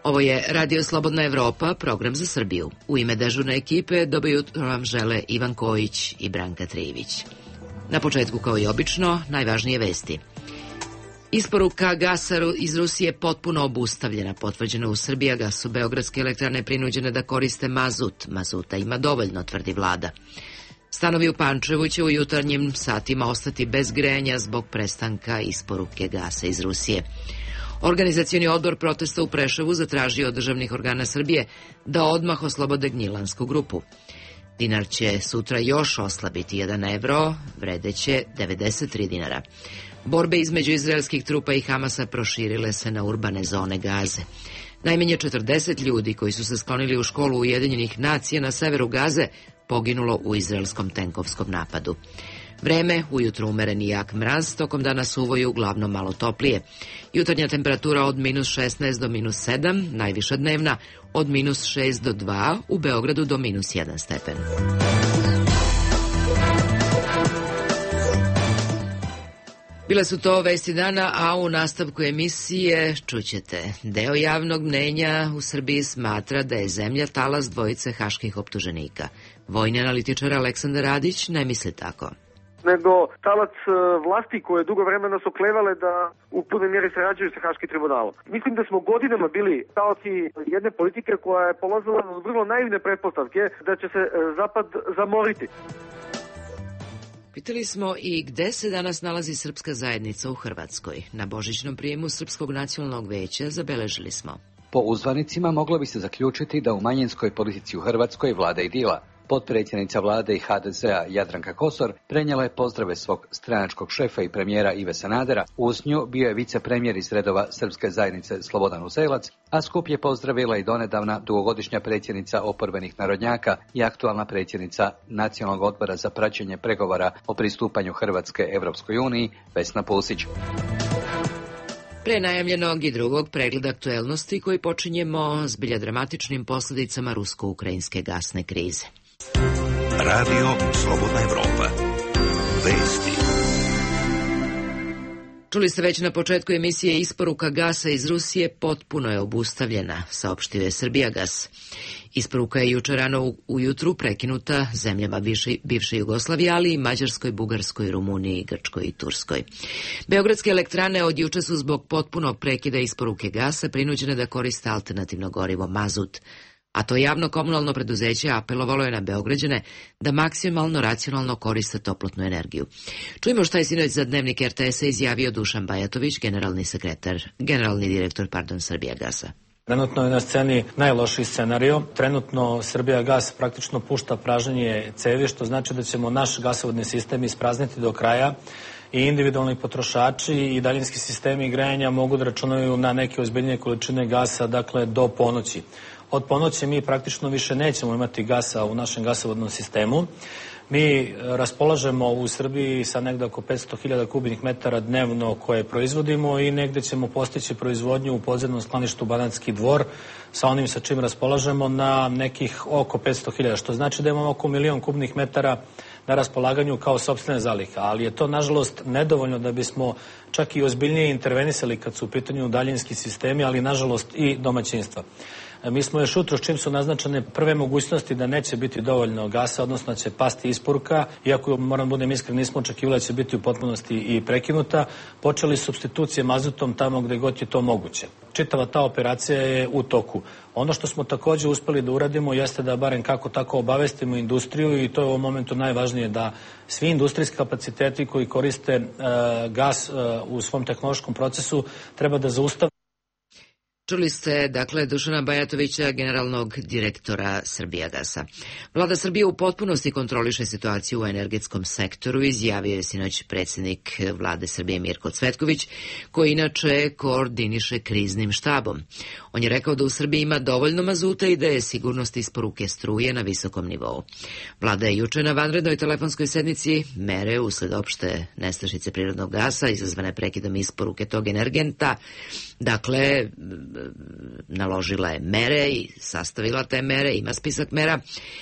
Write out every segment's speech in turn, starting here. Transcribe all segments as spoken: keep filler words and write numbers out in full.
Ovo je Radio Slobodna Evropa, program za Srbiju. U ime dežurne ekipe dobro jutro vam žele Ivan Kojić i Branka Trijević. Na početku, kao i obično, najvažnije vesti. Isporuka gasa iz Rusije potpuno obustavljena, potvrđeno u Srbijagasu. Beogradske elektrane prinuđene da koriste mazut. Mazuta ima dovoljno, tvrdi vlada. Stanovi u Pančevu će u jutarnjim satima ostati bez grejanja zbog prestanka isporuke gasa iz Rusije. Organizacioni odbor protesta u Preševu zatražio od državnih organa Srbije da odmah oslobode Gnjilansku grupu. Dinar će sutra još oslabiti jedan evro, vredeće devedeset tri dinara. Borbe između izraelskih trupa i Hamasa proširile se na urbane zone Gaze. Najmanje četrdeset ljudi koji su se sklonili u školu Ujedinjenih nacija na severu Gaze poginulo u izraelskom tenkovskom napadu. Vreme, ujutro umeren i jak mraz, tokom dana suvo i uglavnom malo toplije. Jutarnja temperatura od minus šesnaest do minus sedam, najviša dnevna od minus šest do dva, u Beogradu do minus jedan stepen. Bile su to vesti dana, a u nastavku emisije čućete. Deo javnog mnenja u Srbiji smatra da je zemlja talas dvojice haških optuženika. Vojni analitičar Aleksandar Radić ne misli tako. Nego talac vlasti koje dugo vremena su klevale da u punoj mjeri sarađuju sa Haškim tribunalom. Mislim da smo godinama bili talaci jedne politike koja je polazila od vrlo naivne pretpostavke da će se Zapad zamoriti. Pitali smo i gde se danas nalazi srpska zajednica u Hrvatskoj. Na božićnom prijemu Srpskog nacionalnog veća zabeležili smo. Po uzvanicima moglo bi se zaključiti da u manjinskoj politici u Hrvatskoj vlada idila. Potpredsjednica vlade i ha de zea Jadranka Kosor prenijela je pozdrave svog stranačkog šefa i premijera Ive Sanadera. Uz nju bio je vicepremijer iz redova Srpske zajednice Slobodan Uzelac, a skup je pozdravila i donedavna dugogodišnja predsjednica oporbenih narodnjaka i aktualna predsjednica Nacionalnog odbora za praćenje pregovora o pristupanju Hrvatske Evropskoj uniji Vesna Pusić. Pre najavljenog i drugog pregleda aktuelnosti koji počinjemo zbilja dramatičnim posljedicama rusko-ukrajinske gasne krize. Radio Slobodna Evropa. Vesti. Čuli ste već na početku emisije, isporuka gasa iz Rusije potpuno je obustavljena, saopštio je Srbijagas. Isporuka je jučer rano ujutru prekinuta zemljama bivše, bivše Jugoslavije, ali i Mađarskoj, Bugarskoj, Rumuniji, Grčkoj i Turskoj. Beogradske elektrane od juče su zbog potpunog prekida isporuke gasa prinuđene da koriste alternativno gorivo mazut. A to javno komunalno preduzeće apelovalo je na Beograđane da maksimalno racionalno koriste toplotnu energiju. Čujmo šta je sinoć za Dnevnik er te es-a izjavio Dušan Bajatović, generalni sekretar, generalni direktor, pardon, Srbijagasa. Trenutno je na sceni najlošiji scenario. Trenutno Srbijagas praktično pušta pražnjenje cevi, što znači da ćemo naš gasovodni sistem isprazniti do kraja i individualni potrošači i daljinski sistemi grejanja mogu da računaju na neke ozbiljnije količine gasa, dakle do ponoći. Od ponoći mi praktično više nećemo imati gasa u našem gasovodnom sistemu. Mi raspolažemo u Srbiji sa negde oko petsto hiljada kubnih metara dnevno koje proizvodimo i negde ćemo postići proizvodnju u podzemnom skloništu Banatski Dvor sa onim sa čim raspolažemo na nekih oko petsto hiljada, što znači da imamo oko milion kubnih metara na raspolaganju kao sopstvene zalihe, ali je to nažalost nedovoljno da bismo čak i ozbiljnije intervenisali kad su u pitanju daljinski sistemi, ali nažalost i domaćinstva. Mi smo još jutro, s čim su naznačene prve mogućnosti da neće biti dovoljno gasa, odnosno da će pasti isporuka, iako, moram budem iskren, nismo očekivali da će biti u potpunosti i prekinuta, počeli supstitucije mazutom tamo gde god je to moguće. Čitava ta operacija je u toku. Ono što smo također uspeli da uradimo jeste da barem kako tako obavestimo industriju, i to je u ovom momentu najvažnije, da svi industrijski kapaciteti koji koriste uh, gas uh, u svom tehnološkom procesu treba da zaustave. Čuli ste, dakle, Dušana Bajatovića, generalnog direktora Srbijagasa. Vlada Srbije u potpunosti kontroliše situaciju u energetskom sektoru, izjavio je sinoć predsjednik Vlade Srbije Mirko Cvetković, koji inače koordiniše kriznim štabom. On je rekao da u Srbiji ima dovoljno mazuta i da je sigurnost isporuke struje na visokom nivou. Vlada je juče na vanrednoj telefonskoj sednici mere usled opšte nestašice prirodnog gasa izazvane prekidom isporuke tog energenta, dakle, naložila je mere i sastavila te mere, ima spisak mera.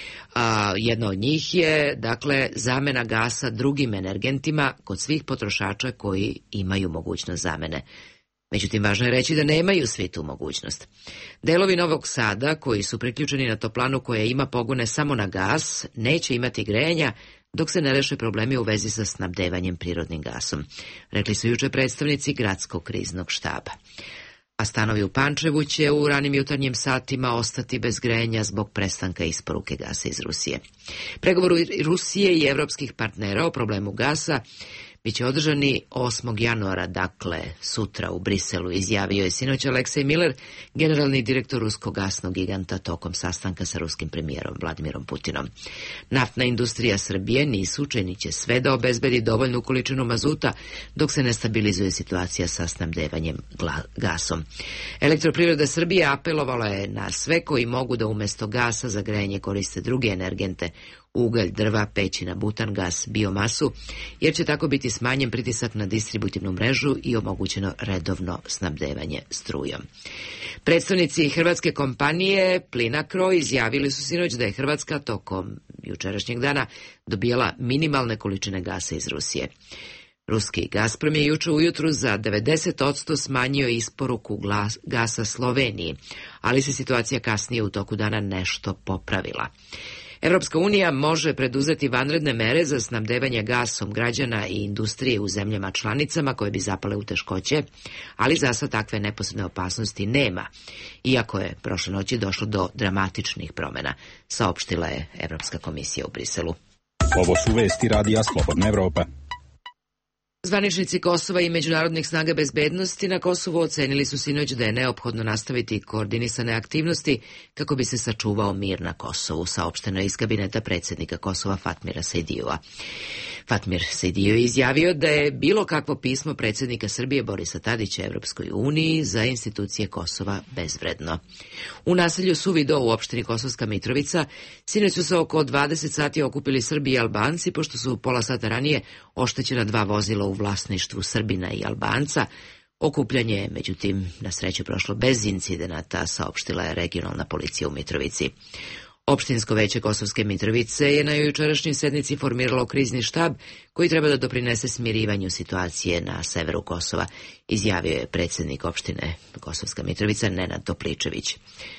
A, jedna od njih je, dakle, zamena gasa drugim energentima kod svih potrošača koji imaju mogućnost zamene. Međutim, važno je reći da nemaju svi tu mogućnost. Delovi Novog Sada, koji su priključeni na toplanu koja ima pogone samo na gas, neće imati grejanja dok se ne reše problemi u vezi sa snabdevanjem prirodnim gasom, rekli su juče predstavnici gradskog kriznog štaba. A stanovi u Pančevu će u ranim jutarnjim satima ostati bez grejanja zbog prestanka isporuke gasa iz Rusije. Pregovori Rusije i evropskih partnera o problemu gasa biće održani osmog januara, dakle sutra u Briselu, izjavio je sinoć Aleksej Miller, generalni direktor ruskog gasnog giganta, tokom sastanka sa ruskim premijerom Vladimirom Putinom. Naftna industrija Srbije nisu činit će sve da obezbedi dovoljnu količinu mazuta dok se ne stabilizuje situacija sa snabdevanjem gasom. Elektroprivreda Srbije apelovala je na sve koji mogu da umjesto gasa za grejanje koriste druge energente, ugalj, drva, peći na butan gas, biomasu, jer će tako biti smanjen pritisak na distributivnu mrežu i omogućeno redovno snabdevanje strujom. Predstavnici hrvatske kompanije Plinacro izjavili su sinoć da je Hrvatska tokom jučerašnjeg dana dobijala minimalne količine gasa iz Rusije. Ruski Gazprom je juče ujutru za devedeset posto smanjio isporuku gasa Sloveniji, ali se situacija kasnije u toku dana nešto popravila. Evropska unija može preduzeti vanredne mere za snabdevanje gasom građana i industrije u zemljama članicama koje bi zapale u teškoće, ali za sad takve neposredne opasnosti nema, iako je prošle noći došlo do dramatičnih promjena, saopštila je Evropska komisija u Briselu. Ovo su vesti Radija Slobodna Evropa. Zvaničnici Kosova i međunarodnih snaga bezbednosti na Kosovu ocenili su sinoć da je neophodno nastaviti koordinisane aktivnosti kako bi se sačuvao mir na Kosovu, saopšteno je iz kabineta predsjednika Kosova Fatmira Sejdijua. Fatmir Sejdiju je izjavio da je bilo kakvo pismo predsjednika Srbije Borisa Tadića Evropskoj uniji za institucije Kosova bezvredno. U naselju Suvido u opštini Kosovska Mitrovica sinoć su se oko dvadeset sati okupili Srbi i Albanci, pošto su pola sata ranije oštećena dva vozila u vlasništvu Srbina i Albanca. Okupljanje je, međutim, na sreću prošlo bez incidenata, saopštila je regionalna policija u Mitrovici. Opštinsko veće Kosovske Mitrovice je na jučerašnjoj sednici formiralo krizni štab koji treba da doprinese smirivanju situacije na severu Kosova, izjavio je predsjednik opštine Kosovska Mitrovica Nenad Topličević.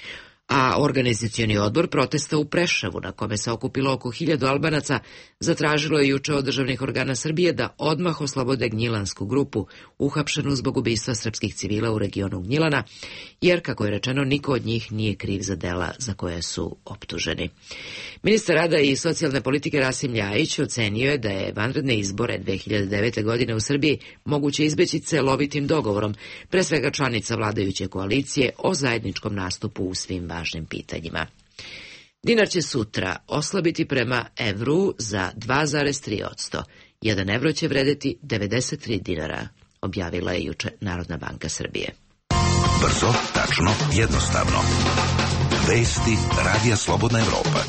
A organizacioni odbor protesta u Preševu, na kome se okupilo oko hiljadu Albanaca, zatražilo je juče od državnih organa Srbije da odmah oslobode Gnjilansku grupu, uhapšenu zbog ubistva srpskih civila u regionu Gnjilana, jer, kako je rečeno, niko od njih nije kriv za dela za koje su optuženi. Ministar rada i socijalne politike Rasim Ljajić ocenio je da je vanredne izbore dve hiljade devete. godine u Srbiji moguće izbeći celovitim dogovorom, pre svega članica vladajuće koalicije, o zajedničkom nastupu u svim važnim pitanjima. Dinar će sutra oslabiti prema evru za dva zarez tri posto. Jedan evro će vredeti devedeset tri dinara, objavila je juče Narodna banka Srbije. Brzo, tačno, jednostavno. Vesti Radija Slobodna Evropa.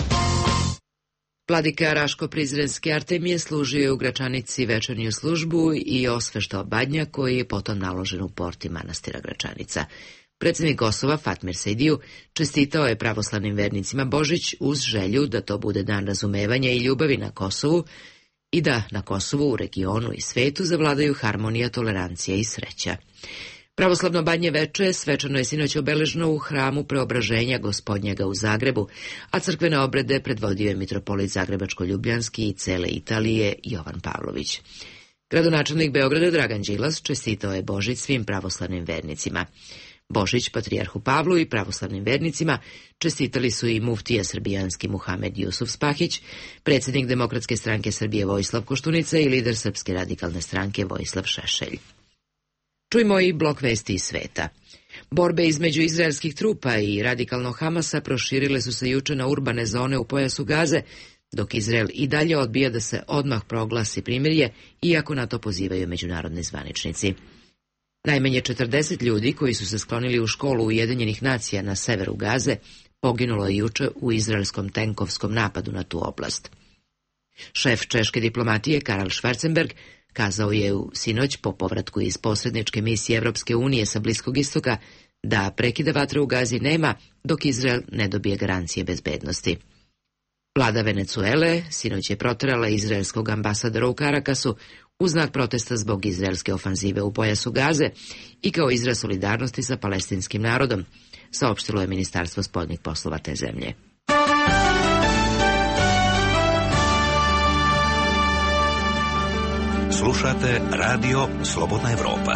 Vladika Raško-Prizrenski Artemije služio je u Gračanici večernju službu i osveštao badnjak koji je potom naložen u porti manastira Gračanica. Predsjednik Kosova Fatmir Sejdiju čestitao je pravoslavnim vernicima Božić uz želju da to bude dan razumevanja i ljubavi na Kosovu i da na Kosovu, u regionu i svetu zavladaju harmonija, tolerancija i sreća. Pravoslavno badnje veče svečano je sinoć obeleženo u hramu Preobraženja Gospodnjega u Zagrebu, a crkvene obrede predvodio je mitropolit Zagrebačko-Ljubljanski i cele Italije Jovan Pavlović. Gradonačelnik Beograda Dragan Đilas čestitao je Božić svim pravoslavnim vernicima. Božić patrijarhu Pavlu i pravoslavnim vernicima čestitali su i muftija srbijanski Muhamed Jusuf Spahić, predsjednik Demokratske stranke Srbije Vojislav Koštunica i lider Srpske radikalne stranke Vojislav Šešelj. Čujmo i blok vesti iz sveta. Borbe između izraelskih trupa i radikalnog Hamasa proširile su se juče na urbane zone u pojasu Gaze, dok Izrael i dalje odbija da se odmah proglasi primirje, iako na to pozivaju međunarodni zvaničnici. Najmanje četrdeset ljudi koji su se sklonili u školu Ujedinjenih nacija na severu Gaze poginulo je juče u izraelskom tenkovskom napadu na tu oblast. Šef češke diplomatije Karl Schwarzenberg kazao je u sinoć po povratku iz posredničke misije Evropske unije sa Bliskog istoka da prekida vatre u Gazi nema dok Izrael ne dobije garancije bezbednosti. Vlada Venecuele sinoć je proterala izraelskog ambasadora u Karakasu u znak protesta zbog izraelske ofanzive u pojasu Gaze i kao izraz solidarnosti sa palestinskim narodom, saopštilo je Ministarstvo spoljnih poslova te zemlje. Slušate Radio Slobodna Evropa.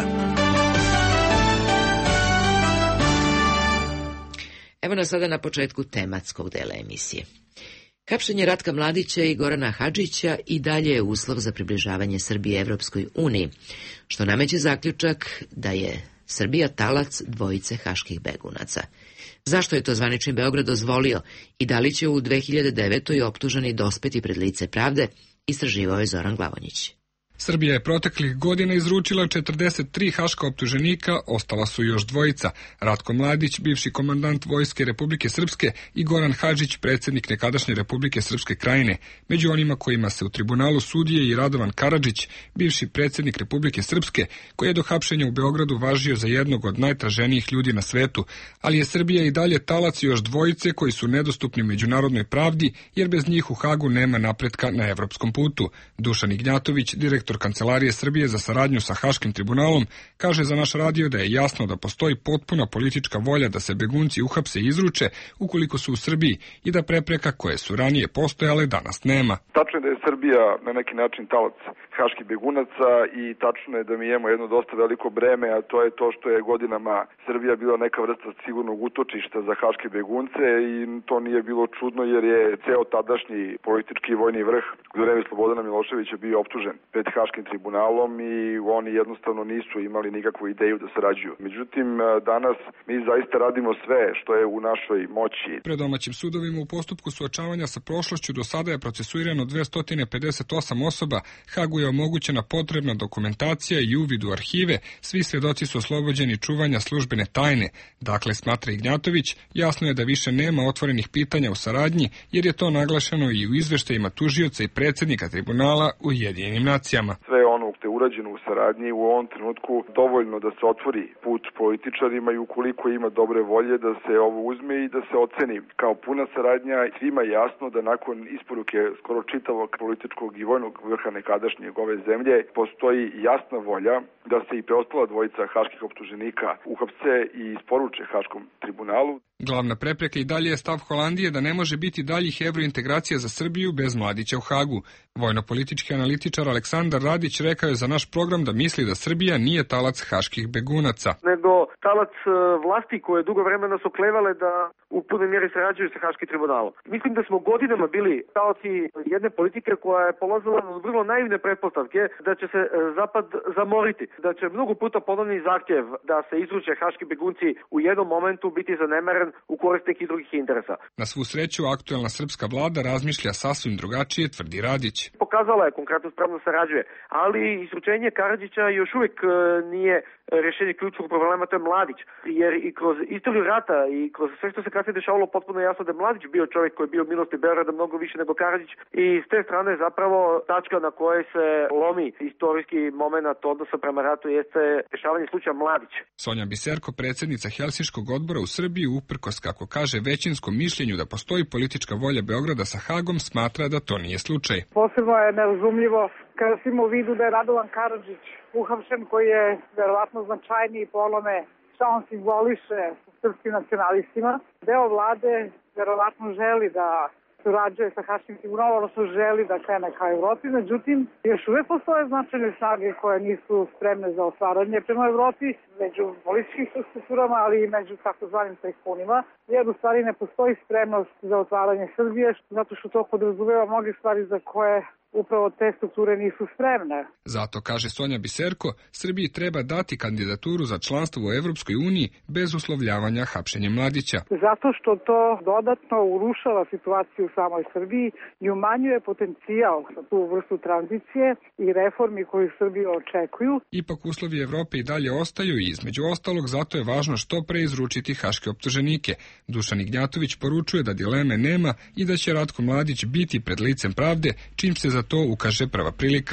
Evo nas sada na početku tematskog dela emisije. Hapšenje Ratka Mladića i Gorana Hadžića i dalje je uslov za približavanje Srbije Evropskoj uniji, što nameće zaključak da je Srbija talac dvojice haških begunaca. Zašto je to zvanični Beograd dozvolio i da li će u dve hiljade devetoj optuženi dospeti pred lice pravde, istraživao je Zoran Glavonjić. Srbija je proteklih godina izručila četrdeset tri haška optuženika, ostala su još dvojica, Ratko Mladić, bivši komandant Vojske Republike Srpske i Goran Hadžić, predsjednik nekadašnje Republike Srpske Krajine. Među onima kojima se u tribunalu sudije i Radovan Karadžić, bivši predsjednik Republike Srpske, koji je do hapšenja u Beogradu važio za jednog od najtraženijih ljudi na svetu, ali je Srbija i dalje talac još dvojice koji su nedostupni međunarodnoj pravdi, jer bez njih u Hagu nema napretka na evropskom putu. Dušan Ignjatović, direktor Kancelarije Srbije za saradnju sa Haškim tribunalom, kaže za naš radio da je jasno da postoji potpuna politička volja da se begunci uhapse i izruče ukoliko su u Srbiji i da prepreka koje su ranije postojale danas nema. Tačno je da je Srbija na neki način talac haških begunaca i tačno je da mi imamo jedno dosta veliko breme, a to je to što je godinama Srbija bila neka vrsta sigurnog utočišta za haške begunce i to nije bilo čudno jer je ceo tadašnji politički i vojni vrh u vreme Slobodana Miloševića bio optužen pred Haškim tribunalom i oni jednostavno nisu imali nikakvu ideju da sarađuju. Međutim, danas mi zaista radimo sve što je u našoj moći. Pred domaćim sudovima u postupku suočavanja sa prošlošću do sada je procesuirano dvesta pedeset osam osoba, Hagu je omogućena potrebna dokumentacija i uvid u arhive, svi svedoci su oslobođeni čuvanja službene tajne. Dakle, smatra Ignjatović, jasno je da više nema otvorenih pitanja u saradnji, jer je to naglašeno i u izveštajima tužioca i predsjednika tribunala u Ujedinjenim nacijama. Sve ono što je urađeno u saradnji u ovom trenutku dovoljno da se otvori put političarima i ukoliko ima dobre volje da se ovo uzme i da se oceni kao puna saradnja. Svima je jasno da nakon isporuke skoro čitavog političkog i vojnog vrha nekadašnjeg ove zemlje postoji jasna volja da se i preostala dvojica haških optuženika uhapse i isporuče Haškom tribunalu. Glavna prepreka i dalje je stav Holandije da ne može biti daljih evrointegracija za Srbiju bez Mladića u Hagu. Vojno-politički analitičar Aleksandar Radić rekao je za naš program da misli da Srbija nije talac haških begunaca. Nego talac vlasti koje dugo vremena su klevale da u punoj mjeri sarađuju sa Haškim tribunalom. Mislim da smo godinama bili talaci jedne politike koja je polazila od vrlo naivne pretpostavke da će se Zapad zamoriti, da će mnogo puta ponovni zahtjev da se izruče haški begunci u jednom momentu biti zanemaren u korist nekih drugih interesa. Na svu sreću, aktuelna srpska vlada razmišlja sasvim drugačije, tvrdi Radić. Pokazala je konkretno spremno sarađuje, ali izručenje Karadžića još uvijek nije rješenje ključnog problema, to je Mladić. Jer i kroz istoriju rata i kroz sve što se kasnije dešavalo potpuno jasno da je Mladić bio čovjek koji je bio u milosti Beograda mnogo više nego Karadžić i s te strane zapravo tačka na kojoj se lomi istorijski moment odnosa prema ratu jeste rješavanje slučaja Mladić. Sonja Biserko, predsjednica Helsinškog odbora u Srbiji, uprkos, kako kaže, većinskom mišljenju da postoji politička volja Beograda sa Hagom, smatra da to nije slučaj. Posebno je nerazumljivo kada se ima u vidu da je Radovan Karadžić uhapšen, koji je verovatno značajniji po onome šta on simboliše srpskim nacionalistima. Deo vlade verovatno želi da surađuje sa Haškim tribunalom, odnosno želi da krene ka Evropi, međutim, još uvek postoje značajne snage koje nisu spremne za otvaranje prema Evropi, među političkim strukturama, ali i među takozvanim tajkunima, jer u stvari ne postoji spremnost za otvaranje Srbije, zato što to podrazumeva mnoge stvari za koje upravo te strukture nisu spremne. Zato, kaže Sonja Biserko, Srbiji treba dati kandidaturu za članstvo u Evropskoj uniji bez uslovljavanja hapšenjem Mladića. Zato što to dodatno urušava situaciju u samoj Srbiji i umanjuje potencijal za tu vrstu tranzicije i reformi koju Srbiju očekuju. Ipak uslovi Evrope i dalje ostaju i između ostalog zato je važno što pre izručiti haške optuženike. Dušan Ignjatović poručuje da dileme nema i da će Ratko Mladić biti pred licem pravde čim se za to ukaže prva prilika.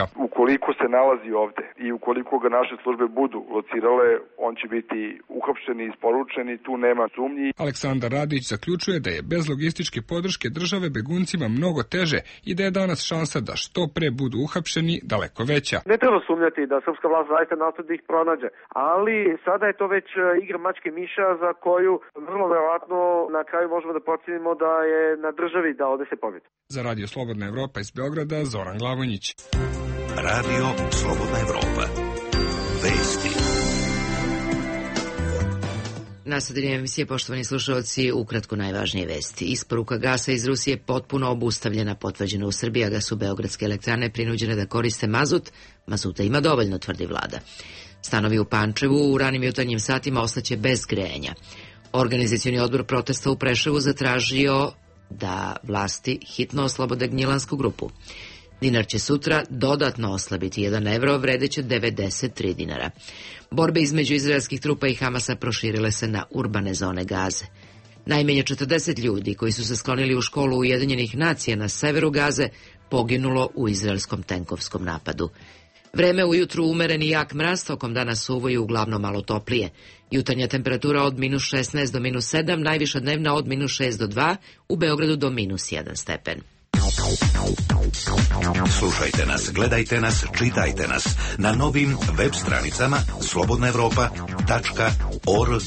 ukoliko se nalazi ovde i ukoliko ga naše službe budu locirale, on će biti uhapšen i isporučen i tu nema sumnji. Aleksandar Radić zaključuje da je bez logističke podrške države beguncima mnogo teže i da je danas šansa da što pre budu uhapšeni daleko veća. Ne treba sumnjati da srpska vlast zaista nastoji da ih pronađe, ali sada je to već igra mačke miša za koju vrlo verovatno na kraju možemo da procenimo da je na državi da ode se pobedi. Za Radio Slobodna Evropa iz Beograda, Zoran Glavonjić. Radio Slobodna Evropa. Vesti. Nastavljanje emisije, poštovani slušalci, ukratko najvažnije vesti. Isporuka gasa iz Rusije potpuno obustavljena, potvrđena u Srbiji, a gasu beogradske elektrane prinuđene da koriste mazut. Mazuta ima dovoljno, tvrdi vlada. Stanovi u Pančevu u ranim jutarnjim satima ostaće bez grejanja. Organizacioni odbor protesta u Preševu zatražio da vlasti hitno oslobode Gnjilansku grupu. Dinar će sutra dodatno oslabiti, jedan evro vredeće devedeset tri dinara. Borbe između izraelskih trupa i Hamasa proširile se na urbane zone Gaze. Najmanje četrdeset ljudi koji su se sklonili u školu Ujedinjenih nacija na severu Gaze poginulo u izraelskom tenkovskom napadu. Vreme ujutru umeren i jak mraz, tokom dana suvo i uglavnom malo toplije. Jutarnja temperatura od minus šesnaest do minus sedam, najviša dnevna od minus šest do dva, u Beogradu do minus jedan stepen. Slušajte nas, gledajte nas, čitajte nas na novim web stranicama slobodna evropa tačka org.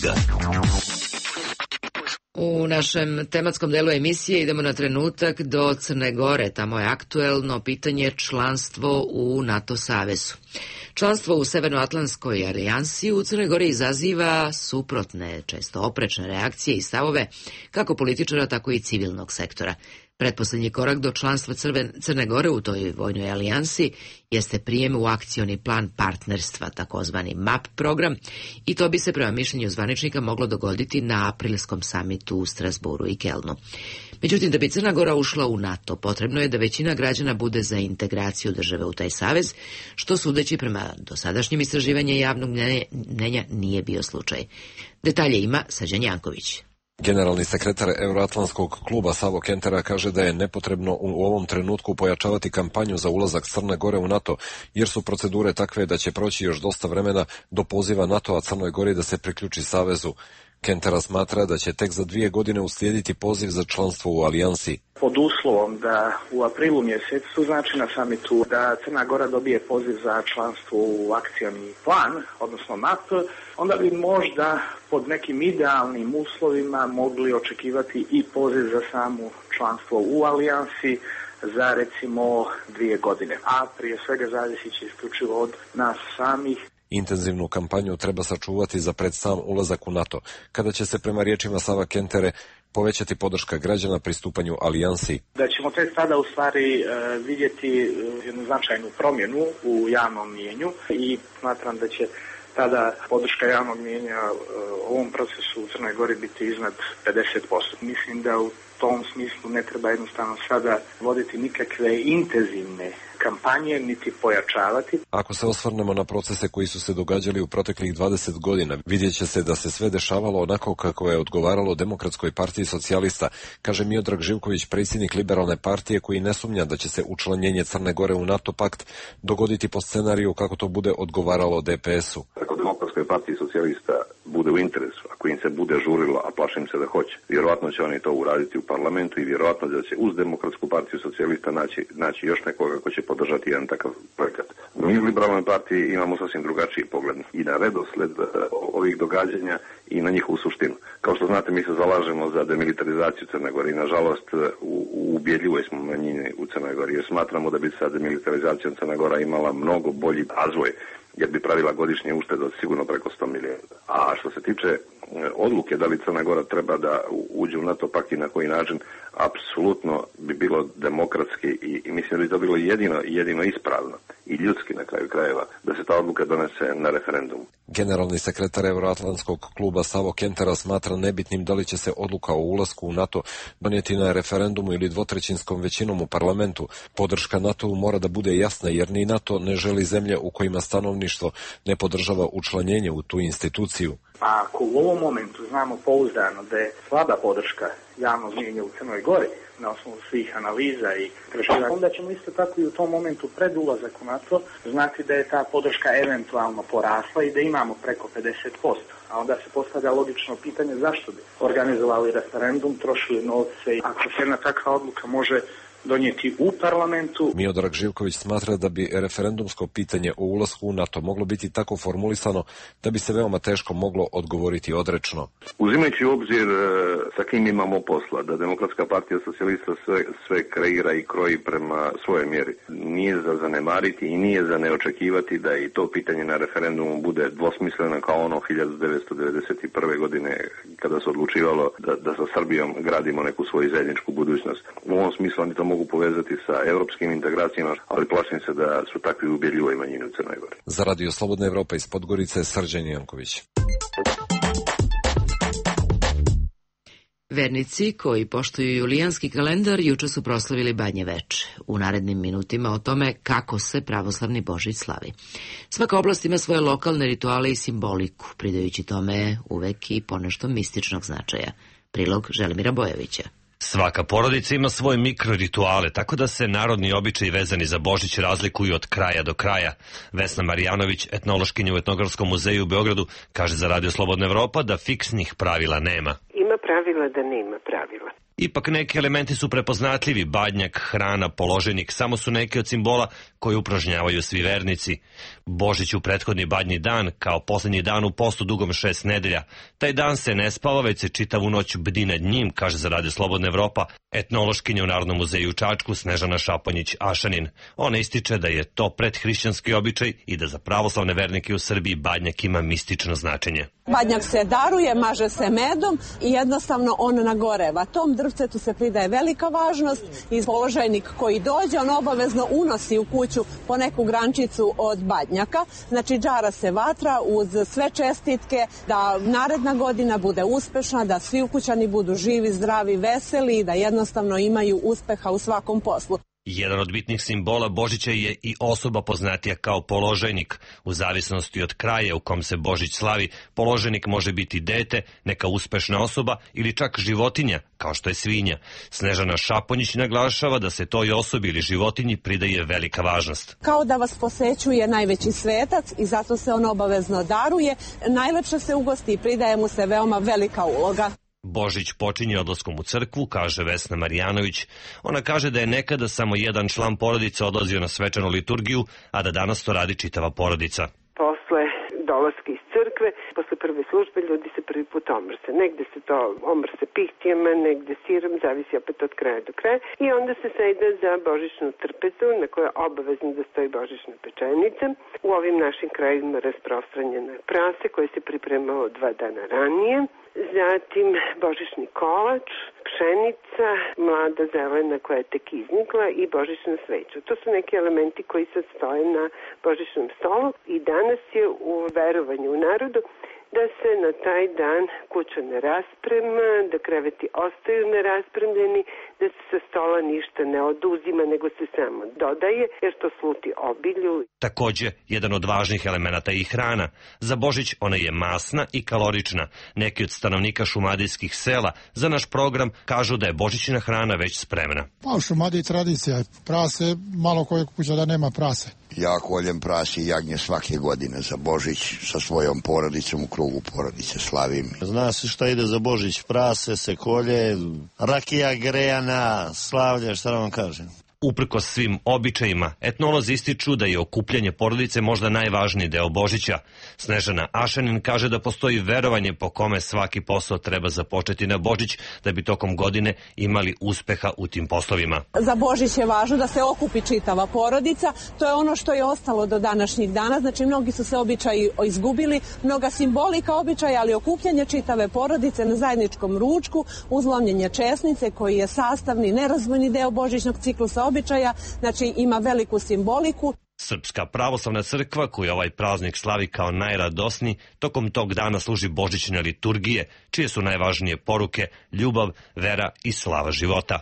U našem tematskom delu emisije idemo na trenutak do Crne Gore. Tamo je aktuelno pitanje članstvo u NATO savezu. Članstvo u Severnoatlantskoj alijansi u Crnoj Gori izaziva suprotne, često oprečne reakcije i stavove kako političara, tako i civilnog sektora. Pretposlednji korak do članstva Crne Gore u toj vojnoj alijansi jeste prijem u akcioni plan partnerstva, takozvani MAP program, i to bi se prema mišljenju zvaničnika moglo dogoditi na aprilskom samitu u Strasburu i Kelnu. Međutim, da bi Crna Gora ušla u NATO, potrebno je da većina građana bude za integraciju države u taj savez, što sudeći prema dosadašnjim istraživanjem javnog mnjenja nije bio slučaj. Detalje ima Srđan Janković. Generalni sekretar Euroatlantskog kluba Savo Kentera kaže da je nepotrebno u ovom trenutku pojačavati kampanju za ulazak Crne Gore u NATO, jer su procedure takve da će proći još dosta vremena do poziva NATO-a Crnoj Gori da se priključi savezu. Kentera smatra da će tek za dvije godine uslijediti poziv za članstvo u alijansi. Pod uslovom da u aprilu mjesecu, znači na samitu, da Crna Gora dobije poziv za članstvo u akcioni plan, odnosno NATO, onda bi možda pod nekim idealnim uslovima mogli očekivati i poziv za samu članstvo u alijansi za recimo dvije godine. A prije svega zavisit će isključivo od nas samih. Intenzivnu kampanju treba sačuvati za pred sam ulazak u NATO, kada će se prema riječima Sava Kentere povećati podrška građana pristupanju alijansi. Da ćemo tek tada u stvari vidjeti jednu značajnu promjenu u javnom mnijenju i smatram da će tada podrška javnog mnijenja ovom procesu u Crnoj Gori biti iznad pedeset posto. Mislim da u tom smislu ne treba jednostavno sada voditi nikakve intenzivne kampanje, niti pojačavati. Ako se osvrnemo na procese koji su se događali u proteklih dvadeset godina, vidjet će se da se sve dešavalo onako kako je odgovaralo Demokratskoj partiji socijalista, kaže Miodrag Živković, predsjednik Liberalne partije, koji ne sumnja da će se učlanjenje Crne Gore u NATO pakt dogoditi po scenariju kako to bude odgovaralo D P S-u. Ako Demokratskoj partiji socijalista bude u interesu, ako im se bude žurilo, a plašim se da hoće, vjerovatno će oni to uraditi u parlamentu i vjerovatno da će uz Demokratsku partiju socijalista naći, naći još nekoga ko će podržati jedan takav projekat. Mi u Liberalnoj partiji imamo sasvim drugačiji pogled i na redosled ovih događanja i na njihovu suštinu. Kao što znate, mi se zalažemo za demilitarizaciju Crne Gore i nažalost u, u ubjedljivoj smo manjini u Crnoj Gori, jer smatramo da bi sa demilitarizacijom Crna Gora imala mnogo bolji razvoj, jer bi pravila godišnje uštede od sigurno preko sto milijarda. A što se tiče odluke da li Crna Gora treba da uđe u NATO pakt i na koji način, apsolutno bi bilo demokratski i, i mislim da bi to bilo jedino, jedino ispravno i ljudski na kraju krajeva da se ta odluka donese na referendumu. Generalni sekretar Euroatlantskog kluba Savo Kentera smatra nebitnim da li će se odluka o ulasku u NATO donijeti na referendumu ili dvotrećinskom većinom u parlamentu. Podrška NATO-u mora da bude jasna, jer ni NATO ne želi zemlje u kojima stanovništvo ne podržava učlanjenje u tu instituciju. A ako u ovom momentu znamo pouzdano da je slaba podrška javnog mnijenja u Crnoj Gori na osnovu svih analiza i istraživanja, onda ćemo isto tako i u tom momentu pred ulazak u NATO znati da je ta podrška eventualno porasla i da imamo preko pedeset posto. A onda se postavlja logično pitanje zašto bi organizovali referendum, trošili novce. Ako se jedna takva odluka može donijeti u parlamentu. Miodrag Živković smatra da bi referendumsko pitanje o ulasku u NATO moglo biti tako formulisano da bi se veoma teško moglo odgovoriti odrečno. Uzimajući u obzir sa kim imamo posla, da Demokratska partija socijalista sve, sve kreira i kroji prema svojoj mjeri, nije za zanemariti i nije za neočekivati da i to pitanje na referendumu bude dvosmisleno kao ono hiljadu devetsto devedeset prve. godine kada se odlučivalo da, da sa Srbijom gradimo neku svoju zajedničku budućnost. U ovom smislu oni to mogu povezati sa evropskim integracijama, ali plašim se da su takvi ubjedljivo i manjine u Crnoj Gori. Za Radio Slobodna Evropa iz Podgorice, Srđan Janković. Vernici koji poštuju julijanski kalendar juče su proslavili Badnje veče. U narednim minutima o tome kako se pravoslavni Božić slavi. Svaka oblast ima svoje lokalne rituale i simboliku, pridajući tome uvek i ponešto mističnog značaja. Prilog Želimira Bojevića. Svaka porodica ima svoje mikrorituale, tako da se narodni običaji vezani za Božić razlikuju od kraja do kraja. Vesna Marijanović, etnološkinja u Etnogradskom muzeju u Beogradu, kaže za Radio Slobodna Evropa da fiksnih pravila nema. Ima pravila da nema pravila. Ipak neki elementi su prepoznatljivi, badnjak, hrana, položenik, samo su neki od simbola koje upražnjavaju svi vernici. Božić u prethodni badnji dan, kao posljednji dan u postu dugom šest nedelja. Taj dan se ne spava, već se čitavu noć bdi nad njim, kaže za Radio Slobodna Evropa, etnološkinja u Narodnom muzeju u Čačku Snežana Šaponjić-Ašanin. Ona ističe da je to predhrišćanski običaj i da za pravoslavne vernike u Srbiji badnjak ima mistično značenje. Badnjak se daruje, maže se medom i jednostavno on nagoreva. Tom drvcetu se pridaje velika važnost i položajnik koji dođe, on obavezno unosi u kuću po neku grančicu od badnjaka. Znači džara se vatra uz sve čestitke da naredna godina bude uspešna, da svi ukućani budu živi, zdravi, veseli i da jednostavno imaju uspeha u svakom poslu. Jedan od bitnih simbola Božića je i osoba poznatija kao položajnik. U zavisnosti od kraja u kom se Božić slavi, položajnik može biti dete, neka uspešna osoba ili čak životinja, kao što je svinja. Snežana Šaponjić naglašava da se toj osobi ili životinji pridaje velika važnost. Kao da vas posećuje najveći svetac i zato se on obavezno daruje. Najlepše se ugosti i pridaje mu se veoma velika uloga. Božić počinje odlaskom u crkvu, kaže Vesna Marijanović. Ona kaže da je nekada samo jedan član porodice odlazio na svečanu liturgiju, a da danas to radi čitava porodica. Posle dolaska iz crkve, posle prve službe ljudi se prvi put omrse. Negde se to omrse pihtijama, negde sirom, zavisi opet od kraja do kraja. I onda se sejde za božićnu trpezu na kojoj je obavezno da stoji božićna pečenica. U ovim našim krajima rasprostranjeno je prase koje se pripremalo dva dana ranije. Zatim božićni kolač, pšenica, mlada zelena koja je tek iznikla i božićna sveća. To su neki elementi koji sad stoje na božićnom stolu i danas je u verovanju u narodu da se na taj dan kuća ne rasprema, da kreveti ostaju neraspremljeni, da se sa stola ništa ne oduzima, nego se samo dodaje, jer to sluti obilju. Takođe, jedan od važnih elemenata je i hrana. Za Božić ona je masna i kalorična. Neki od stanovnika šumadijskih sela za naš program kažu da je božićna hrana već spremna. Pa u Šumadiji tradicija je prase, malo koje kuća da nema prase. Ja koljem prase i jagnje svake godine za Božić sa svojom porodicom, u krugu porodice slavim. Zna se šta ide za Božić, prase se kolje, rakija grejana, slavlje, šta da vam kažem. Uprkos svim običajima, etnolozi ističu da je okupljanje porodice možda najvažniji deo Božića. Snežana Ašanin kaže da postoji verovanje po kome svaki posao treba započeti na Božić da bi tokom godine imali uspeha u tim poslovima. Za Božić je važno da se okupi čitava porodica, to je ono što je ostalo do današnjih dana, znači mnogi su se običaji izgubili, mnoga simbolika običaja, ali okupljanje čitave porodice na zajedničkom ručku, uzlomljenje česnice koji je sastavni, nerazvojni deo božićnog ciklusa običaja, znači ima veliku simboliku. Srpska pravoslavna crkva, koja ovaj praznik slavi kao najradosniji, tokom tog dana služi božićne liturgije, čije su najvažnije poruke ljubav, vera i slava života.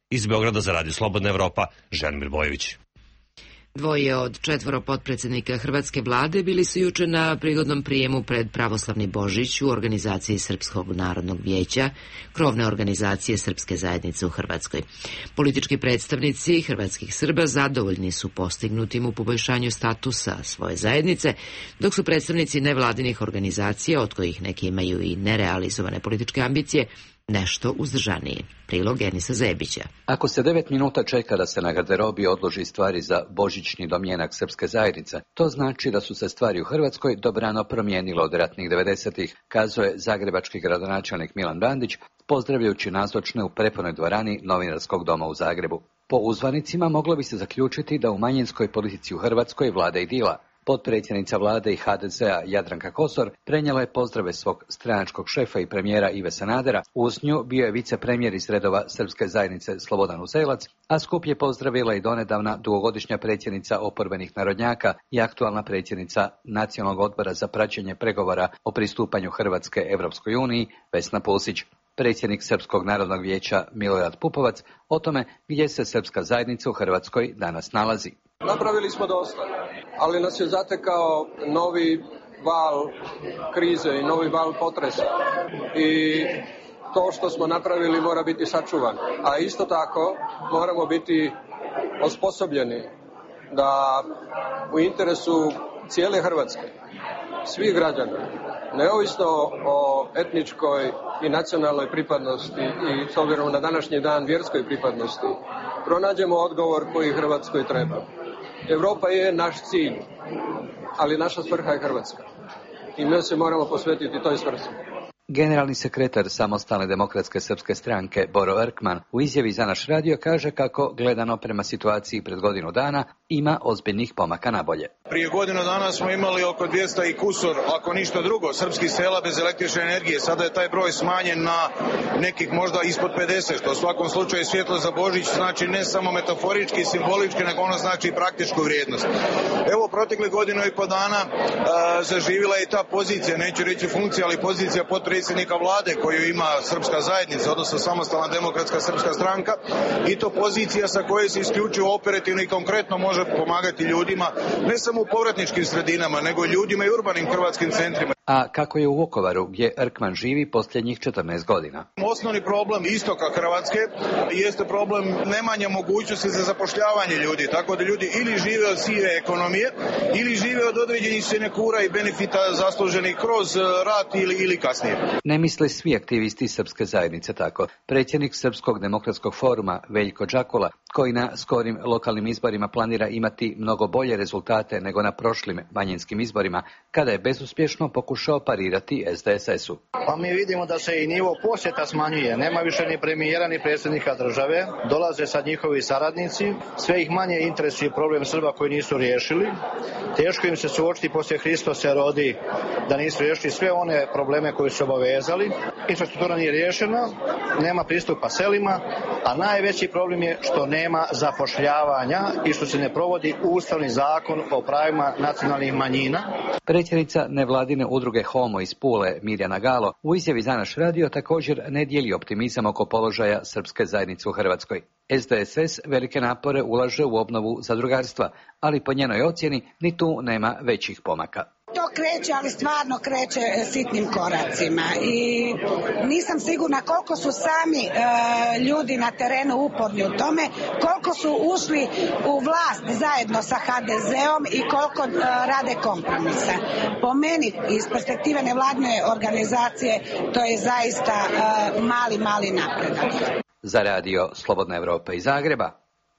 Iz Beograda za Radio Slobodna Evropa, Želimir Bojević. Dvoje od četvoro potpredsjednika hrvatske vlade bili su juče na prigodnom prijemu pred Pravoslavni Božić u organizaciji Srpskog narodnog vijeća, krovne organizacije Srpske zajednice u Hrvatskoj. Politički predstavnici hrvatskih Srba zadovoljni su postignutim u poboljšanju statusa svoje zajednice, dok su predstavnici nevladinih organizacija, od kojih neki imaju i nerealizovane političke ambicije, nešto uzdržaniji. Prilog Enisa Zebića. Ako se devet minuta čeka da se na garderobi odloži stvari za božićni domjenak Srpske zajednice, to znači da su se stvari u Hrvatskoj dobrano promijenile od ratnih devedesetih, kazuje zagrebački gradonačelnik Milan Bandić, pozdravljajući nazočne u prepunoj dvorani Novinarskog doma u Zagrebu. Po uzvanicima moglo bi se zaključiti da u manjinskoj politici u Hrvatskoj vlada idila. Potpredsjednica vlade i ha de zea Jadranka Kosor prenijela je pozdrave svog stranačkog šefa i premijera Ive Sanadera. Uz nju bio je vicepremijer iz redova Srpske zajednice Slobodan Uzelac, a skup je pozdravila i donedavna dugogodišnja predsjednica oporbenih narodnjaka i aktualna predsjednica Nacionalnog odbora za praćenje pregovora o pristupanju Hrvatske Evropskoj uniji Vesna Pusić. Predsjednik Srpskog narodnog vijeća Milorad Pupovac o tome gdje se Srpska zajednica u Hrvatskoj danas nalazi. Napravili smo dosta, ali nas je zatekao novi val krize i novi val potresa. I to što smo napravili mora biti sačuvano. A isto tako moramo biti osposobljeni da u interesu cijele Hrvatske, svih građana, neovisno o etničkoj i nacionalnoj pripadnosti i s obzirom na današnji dan vjerskoj pripadnosti, pronađemo odgovor koji Hrvatskoj treba. Europa je naš cilj, ali naša svrha je Hrvatska. I mi se moramo posvetiti toj svrsi. Generalni sekretar Samostalne demokratske srpske stranke Boro Erkman u izjavi za naš radio kaže kako, gledano prema situaciji pred godinu dana, ima ozbiljnih pomaka na bolje. Prije godinu dana smo imali oko dvjesto i kusur, ako ništa drugo, srpskih sela bez električne energije. Sada je taj broj smanjen na nekih možda ispod pedeset, što u svakom slučaju svjetlo za Božić znači ne samo metaforički i simbolički, nego ono znači i praktičku vrijednost. Evo, protekle godinu i po dana a, zaživila je ta pozicija, neću reći funkcija, ali pozicija potpredsjednika vlade koju ima Srpska zajednica, odnosno Samostalna demokratska srpska stranka, i to pozicija sa koje se isključivo operativno i konkretno može pomagati ljudima, ne samo u povratničkim sredinama, nego i ljudima i urbanim hrvatskim centrima. A kako je u Vukovaru, gdje Erkman živi posljednjih četrnaest godina? Osnovni problem istoka Hrvatske jeste problem nemanja mogućnosti za zapošljavanje ljudi, tako da ljudi ili žive od sive ekonomije, ili žive od određenih sinekura i benefita zasluženih kroz rat ili, ili kasnije. Ne misle svi aktivisti Srpske zajednice tako. Predsjednik Srpskog demokratskog foruma Veljko Đakula, koji na skorim lokalnim izborima planira imati mnogo bolje rezultate nego na prošlim manjinskim izborima, kada je bezuspješno pokušao parirati es de es esu. Pa mi vidimo da se i nivo posjeta smanjuje. Nema više ni premijera ni predsjednika države. Dolaze sad njihovi saradnici. Sve ih manje interesuje problem Srba koji nisu riješili. Teško im se suočiti poslije Hristos se rodi da nisu riješili sve one probleme koji su obavezali. Infrastruktura nije riješena, nema pristupa selima, a najveći problem je što nema zapošljavanja i što se ne provodi ustavni zakon o pravima nacionalnih manjina. Predsjednica nevladine udruge Homo iz Pule, Mirjana Galo, u izjavi za naš radio također ne dijeli optimizam oko položaja Srpske zajednice u Hrvatskoj. es de es es velike napore ulaže u obnovu zadrugarstva, ali po njenoj ocjeni ni tu nema većih pomaka. To kreće, ali stvarno kreće sitnim koracima i nisam sigurna koliko su sami e, ljudi na terenu uporni u tome, koliko su ušli u vlast zajedno sa ha de zeom i koliko e, rade kompromisa. Po meni, iz perspektive nevladine organizacije, to je zaista e, mali, mali napredak. Za radio Slobodna Evropa iz Zagreba,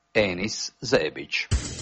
Enis Zebić.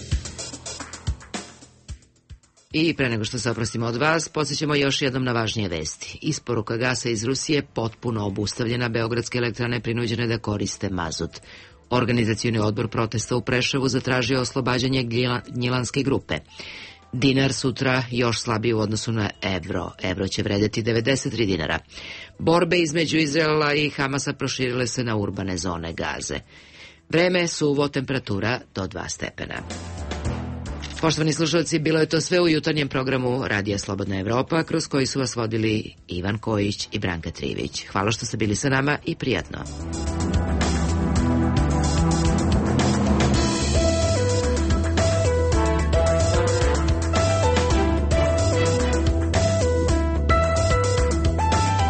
I pre nego što se oprostimo od vas, podsjećamo još jednom na važnije vesti. Isporuka gasa iz Rusije potpuno obustavljena, beogradske elektrane prinuđene da koriste mazut. Organizacioni odbor protesta u Preševu zatražio oslobađanje Gnjilanske grupe. Dinar sutra još slabiji u odnosu na evro. Evro će vredeti devedeset tri dinara. Borbe između Izraela i Hamasa proširile se na urbane zone Gaze. Vreme suvo, temperatura do dva stepena. Poštovani slušalci, bilo je to sve u jutarnjem programu Radija Slobodna Evropa, kroz koji su vas vodili Ivan Kojić i Branka Trivić. Hvala što ste bili sa nama i prijatno.